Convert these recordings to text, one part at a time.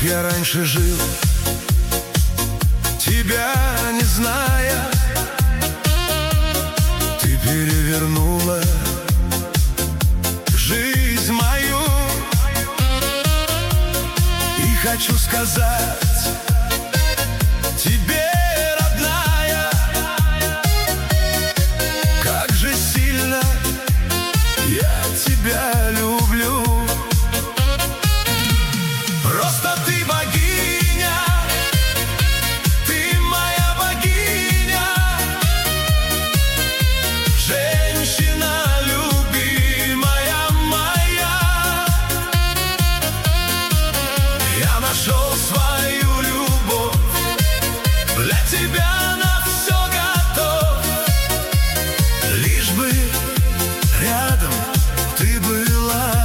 я раньше жил, тебя не зная. Ты перевернула жизнь мою. И хочу сказать тебе, родная, как же сильно я тебя люблю. Просто ты богиня, ты моя богиня, женщина любимая моя. Я нашел свою любовь, для тебя на все готов, лишь бы рядом ты была.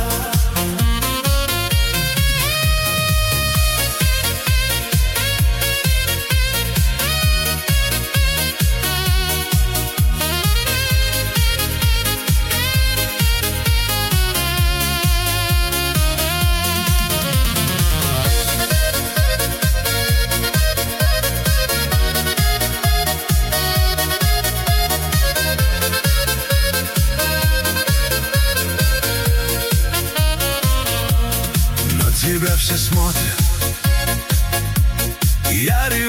Тебя все смотрят, я ревную.